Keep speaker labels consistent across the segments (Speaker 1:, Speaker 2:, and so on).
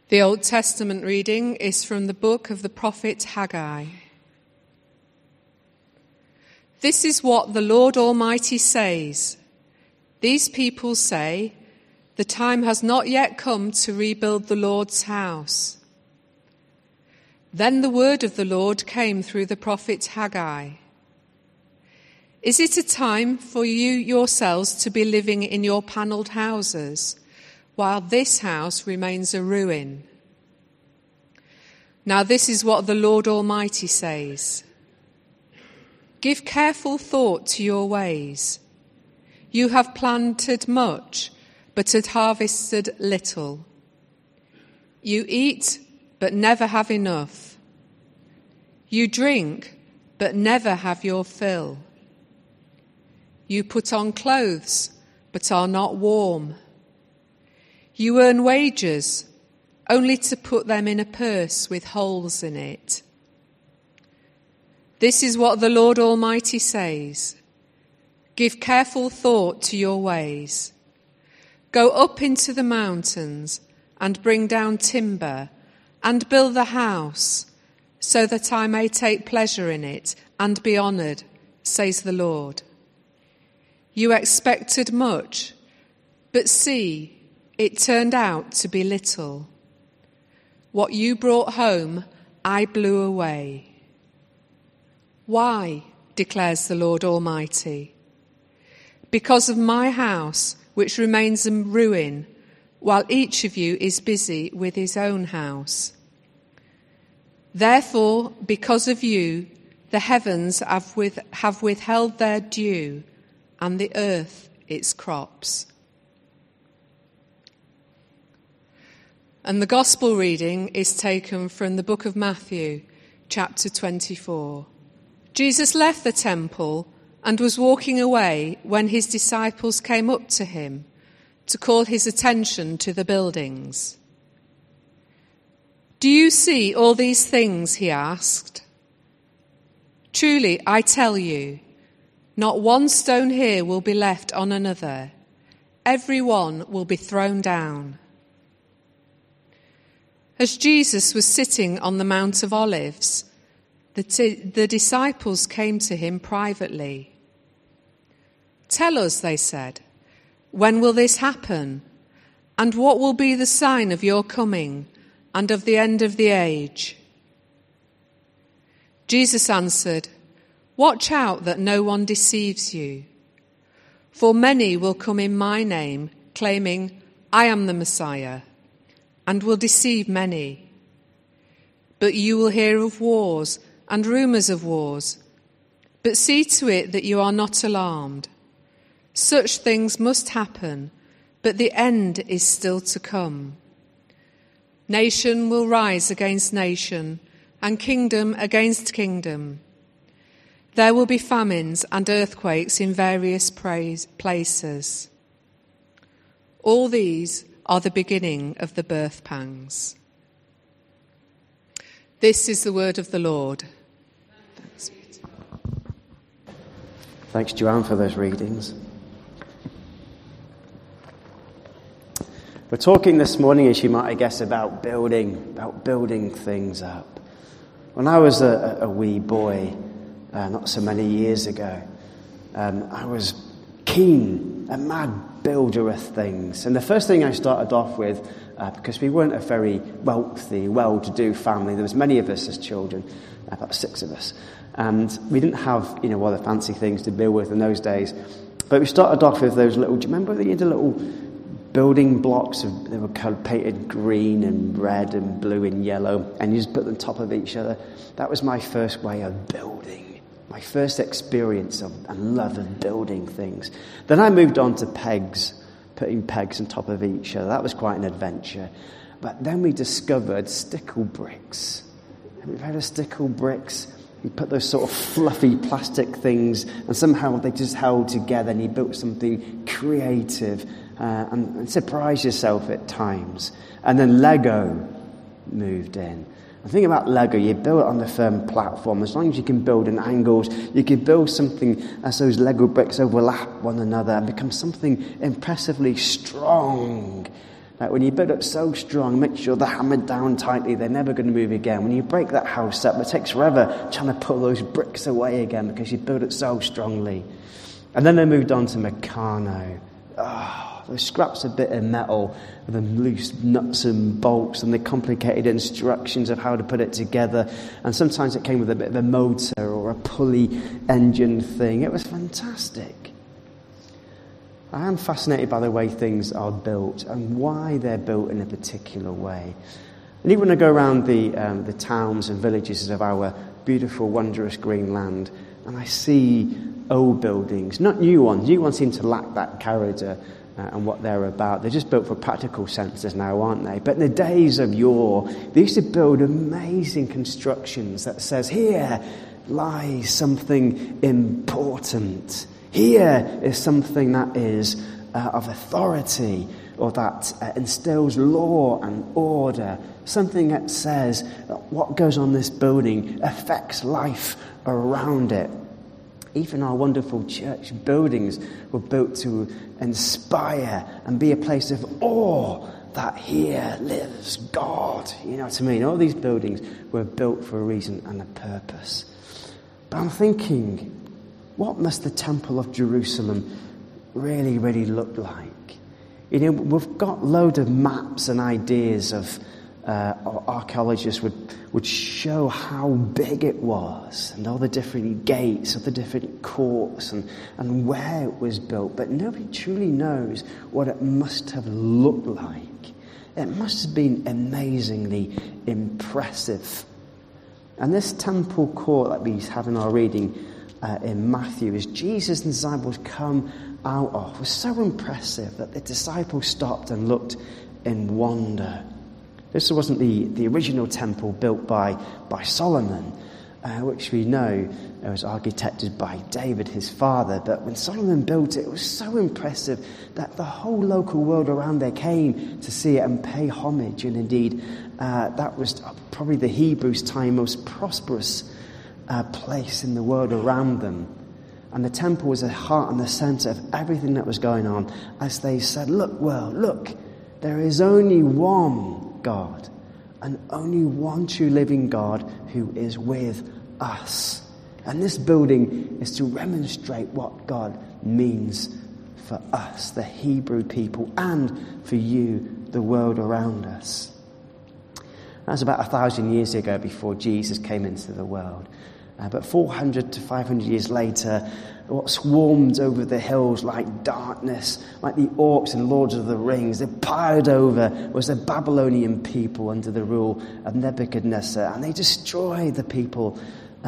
Speaker 1: The Old Testament reading is from the book of the prophet Haggai. This is what the Lord Almighty says. These people say, the time has not yet come to rebuild the Lord's house. Then the word of the Lord came through the prophet Haggai. Is it a time for you yourselves to be living in your panelled houses, while this house remains a ruin? Now this is what the Lord Almighty says. Give careful thought to your ways. You have planted much, but had harvested little. You eat, but never have enough. You drink, but never have your fill. You put on clothes, but are not warm. You earn wages, only to put them in a purse with holes in it. This is what the Lord Almighty says. Give careful thought to your ways. Go up into the mountains and bring down timber and build the house, so that I may take pleasure in it and be honoured, says the Lord. You expected much, but see, it turned out to be little. What you brought home, I blew away. Why, declares the Lord Almighty? Because of my house, which remains a ruin, while each of you is busy with his own house. Therefore, because of you, the heavens have withheld their dew, and the earth its crops. And the Gospel reading is taken from the book of Matthew, chapter 24. Jesus left the temple and was walking away when his disciples came up to him to call his attention to the buildings. Do you see all these things? He asked. Truly, I tell you, not one stone here will be left on another. Every one will be thrown down. As Jesus was sitting on the Mount of Olives, the disciples came to him privately. Tell us, they said, when will this happen? And what will be the sign of your coming and of the end of the age? Jesus answered, watch out that no one deceives you. For many will come in my name, claiming, I am the Messiah, and will deceive many. But you will hear of wars and rumours of wars. But see to it that you are not alarmed. Such things must happen, but the end is still to come. Nation will rise against nation, and kingdom against kingdom. There will be famines and earthquakes in various places. All these are the beginning of the birth pangs. This is the word of the Lord.
Speaker 2: Thanks, Joanne, for those readings. We're talking this morning, as you might guess, about building things up. When I was a wee boy, not so many years ago, I was keen, a mad builder of things. And the first thing I started off with, because we weren't a very wealthy, well-to-do family, there was many of us as children, about 6 of us, and we didn't have, all the fancy things to build with in those days. But we started off with those little, do you remember the little building blocks? They were painted green and red and blue and yellow, and you just put them on top of each other. That was my first way of building, my first experience of and love of building things. Then I moved on to pegs, putting pegs on top of each other. That was quite an adventure. But then we discovered stickle bricks. Have you heard of stickle bricks? You put those sort of fluffy plastic things, and somehow they just held together, and you built something creative and surprised yourself at times. And then Lego moved in. The thing about Lego, you build it on a firm platform. As long as you can build in angles, you can build something as those Lego bricks overlap one another and become something impressively strong. Like when you build it so strong, make sure they're hammered down tightly, they're never going to move again. When you break that house up, it takes forever trying to pull those bricks away again because you build it so strongly. And then they moved on to Meccano. Those scraps of bit of metal with the loose nuts and bolts and the complicated instructions of how to put it together. And sometimes it came with a bit of a motor or a pulley engine thing. It was fantastic. I am fascinated by the way things are built and why they're built in a particular way. And even when I go around the towns and villages of our beautiful, wondrous green land, and I see old buildings, not new ones. New ones seem to lack that character and what they're about. They're just built for practical senses now, aren't they? But in the days of yore, they used to build amazing constructions that says, here lies something important. Here is something that is of authority, or that instills law and order. Something that says that what goes on in this building affects life around it. Even our wonderful church buildings were built to inspire and be a place of awe that here lives God. You know what I mean? All these buildings were built for a reason and a purpose. But I'm thinking, what must the Temple of Jerusalem really, really look like? You know, we've got loads of maps and ideas of archaeologists would show how big it was and all the different gates of the different courts and where it was built, but nobody truly knows what it must have looked like. It must have been amazingly impressive. And this temple court that we have in our reading in Matthew, as Jesus and the disciples come out of, was so impressive that the disciples stopped and looked in wonder. This wasn't the original temple built by Solomon, which we know was architected by David, his father. But when Solomon built it, it was so impressive that the whole local world around there came to see it and pay homage. And indeed, that was probably the Hebrews' time most prosperous place in the world around them. And the temple was the heart and the center of everything that was going on, as they said, look, there is only one God, and only one true living God who is with us. And this building is to demonstrate what God means for us, the Hebrew people, and for you, the world around us. That was about 1,000 years ago before Jesus came into the world. But 400 to 500 years later, what swarmed over the hills like darkness, like the orcs and Lords of the Rings, they piled over, was the Babylonian people under the rule of Nebuchadnezzar, and they destroyed the people's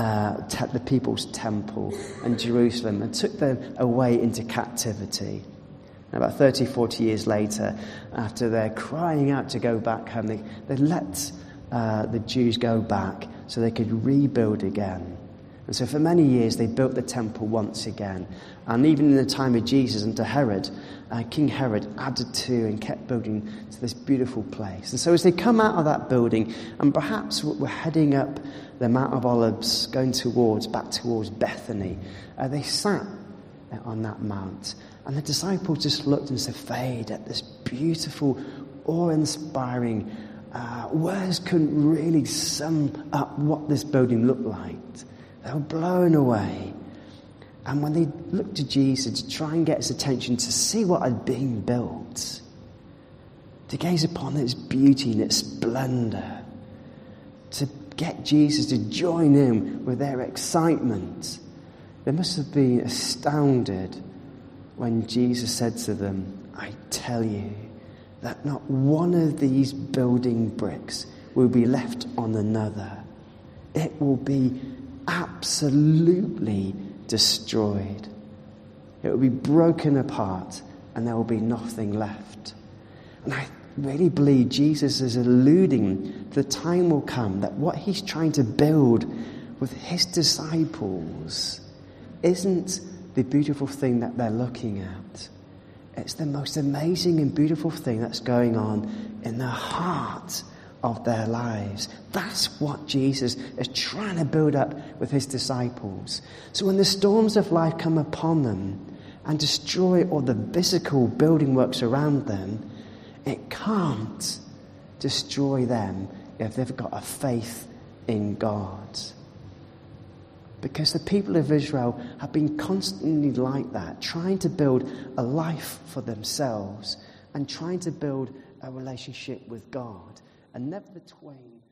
Speaker 2: temple in Jerusalem and took them away into captivity. And about 30, 40 years later, after they're crying out to go back home, they let the Jews go back so they could rebuild again. And so for many years they built the temple once again. And even in the time of Jesus and to Herod, King Herod added to and kept building to this beautiful place. And so as they come out of that building, and perhaps we're heading up the Mount of Olives, going back towards Bethany, they sat on that mount. And the disciples just looked and surveyed at this beautiful, awe-inspiring, words couldn't really sum up what this building looked like. They were blown away. And when they looked to Jesus to try and get his attention to see what had been built, to gaze upon its beauty and its splendor, to get Jesus to join in with their excitement, they must have been astounded when Jesus said to them, I tell you that not one of these building bricks will be left on another. It will be absolutely destroyed. It will be broken apart and there will be nothing left. And I really believe Jesus is alluding to the time will come that what he's trying to build with his disciples isn't the beautiful thing that they're looking at. It's the most amazing and beautiful thing that's going on in the heart of their lives. That's what Jesus is trying to build up with his disciples. So when the storms of life come upon them and destroy all the physical building works around them, It can't destroy them if they've got a faith in God. Because the people of Israel have been constantly like that, trying to build a life for themselves and trying to build a relationship with God. And never the twain